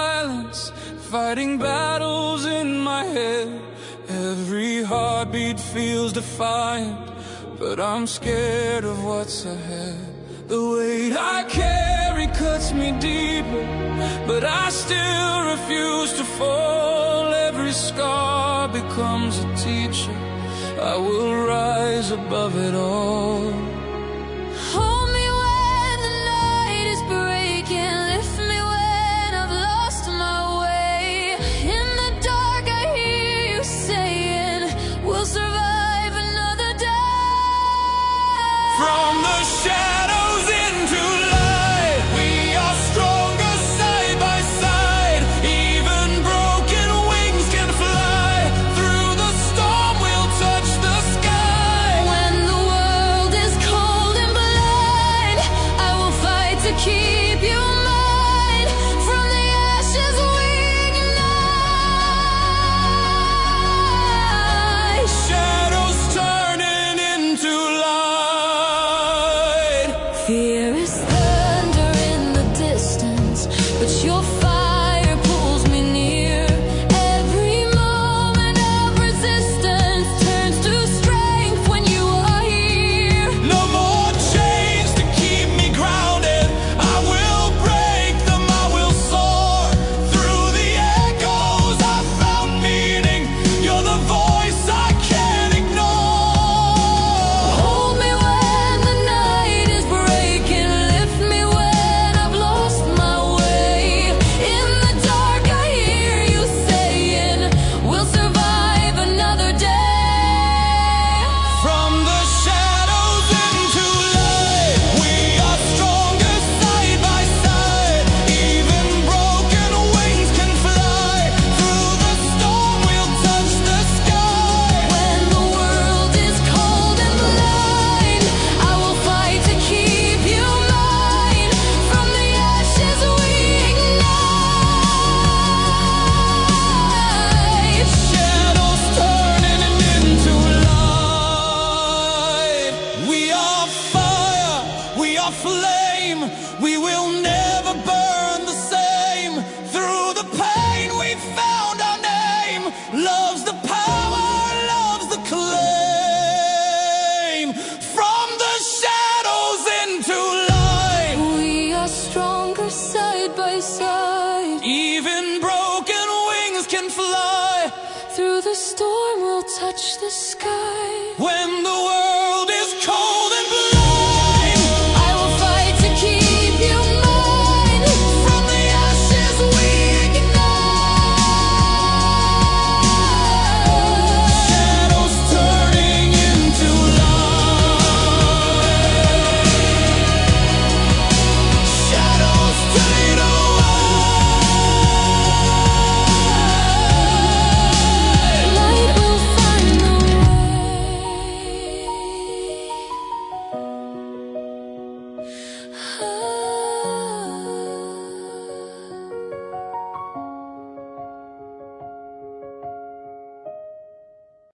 silence, fighting battles in my head. Every heartbeat feels defiant, but I'm scared of what's ahead. The weight I carry cuts me deeper, but I still refuse to fall. Every scar becomes a teacher. I will rise above it all. Hold me when the night is breaking, lift me when I've lost my way. In the dark I hear you saying, we'll survive another day. From the shadows into light, we are stronger side by side. Even broken wings can fly. Through the storm we'll touch the sky. When the world is cold and blind, I will fight to keep you mine. From the ashes we ignite. Shadows turning into light. Fear is thunder in the distance, but your fire pulls me near. Every moment of resistance turns to strength when you are here. No more chains to keep me grounded. I will break them, I will soar. Through the echoes I found meaning. You're the voice I can't ignore. Hold me when the night is breaking, lift me when I've lost my way. In the dark I hear you saying, we'll survive another day. From the shadows into light, we are stronger side by side. Even broken wings can fly. Through the storm we'll touch the sky. When the world is cold and blind, I will fight to keep you mine. From the ashes we ignite. Shadows turning into light. We are fire, we are flame. We will never burn the same. Through the pain we found our name. Love's the power, love's the claim. From the shadows into light. We are stronger side by side. Even broken wings can fly. Through the storm we'll touch the sky. When the